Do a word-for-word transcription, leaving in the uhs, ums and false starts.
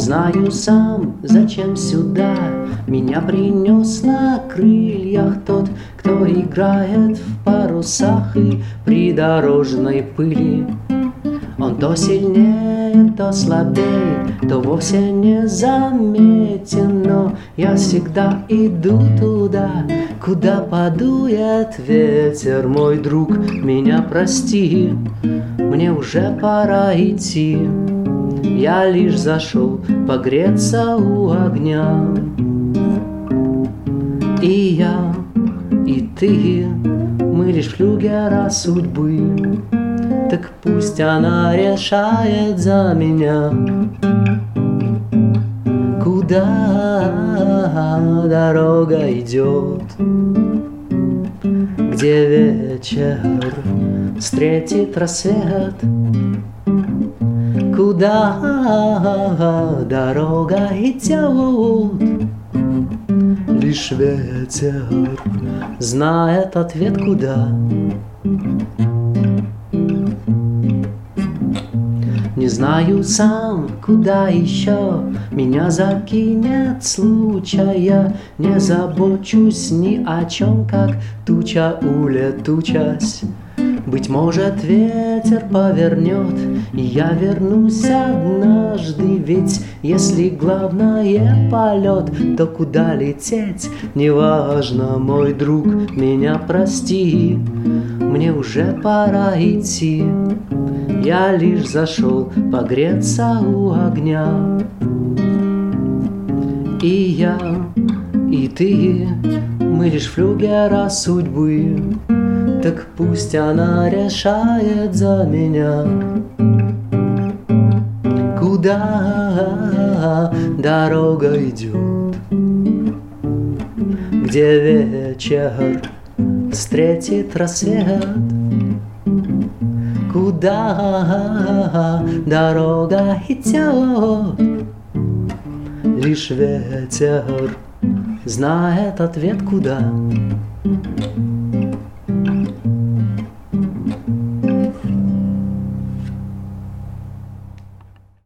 знаю сам, зачем сюда меня принес на крыльях тот, кто играет в парусах и придорожной пыли. Он то сильнее, то слабее, то вовсе не заметен, но я всегда иду туда, куда подует ветер. Мой друг, меня прости, мне уже пора идти. Я лишь зашел погреться у огня. И я, и ты, мы лишь флюгера судьбы. Так пусть она решает за меня, куда дорога идет, где вечер встретит рассвет, куда дорога идет. Лишь ветер знает ответ, куда. Не знаю сам, куда еще меня закинет случай. Я не забочусь ни о чем, как туча улетучась. Быть может, ветер повернет, и я вернусь однажды. Ведь если главное полет, то куда лететь неважно. Мой друг, меня прости, мне уже пора идти. Я лишь зашел погреться у огня. И я, и ты, мы лишь флюгера судьбы. Так пусть она решает за меня, куда дорога идет, где вечер встретит рассвет, куда дорога идет. Лишь ветер знает ответ, куда.